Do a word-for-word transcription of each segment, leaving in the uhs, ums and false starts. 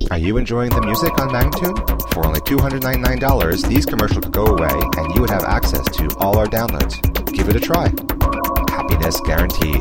Are you enjoying the music on Magnatune? For only two hundred ninety-nine dollars, these commercials could go away and you would have access to all our downloads. Give it a try. Happiness guaranteed.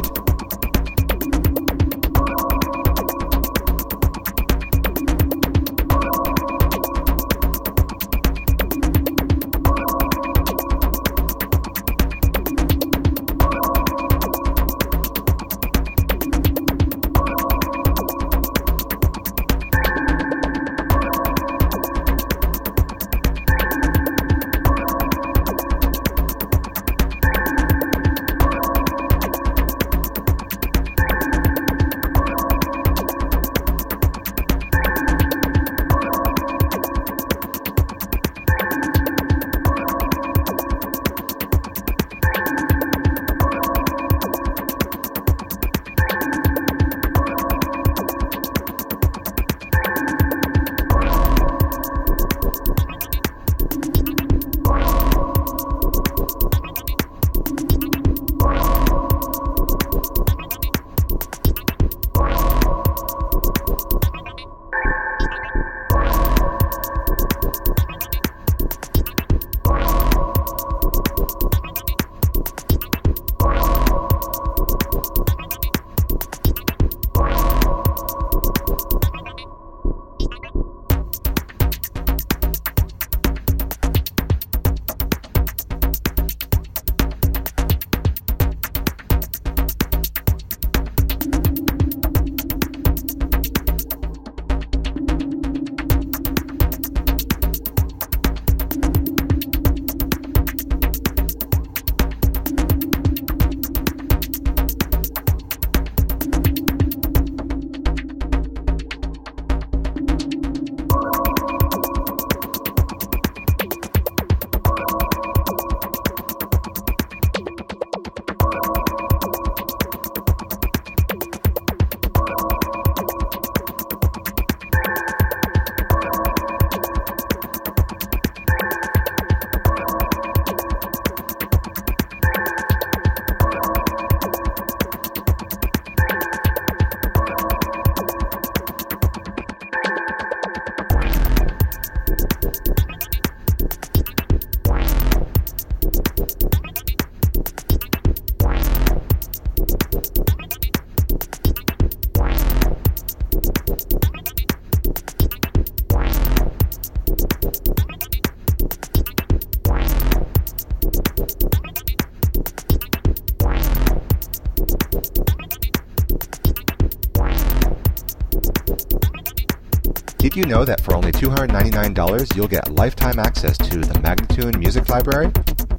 Did you know that for only two hundred ninety-nine dollars you'll get lifetime access to the Magnatune Music Library?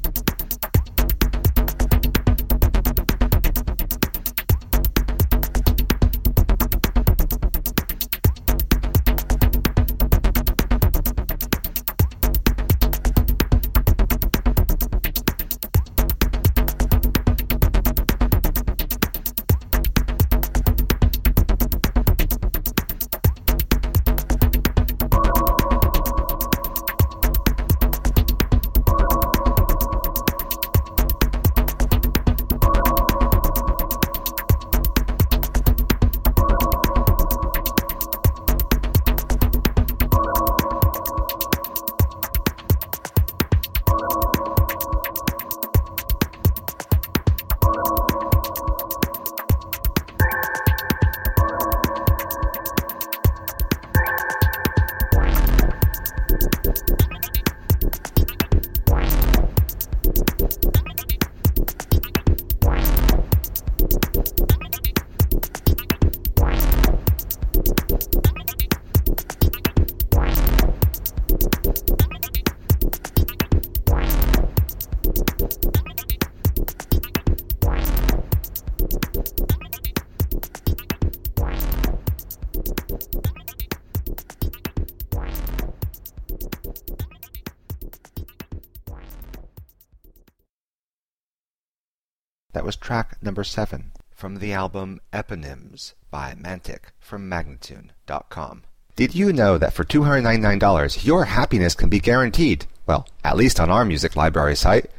That was track number seven from the album Eponyms by Mantic from Magnatune dot com. Did you know that for two hundred ninety-nine dollars your happiness can be guaranteed? Well, at least on our music library site.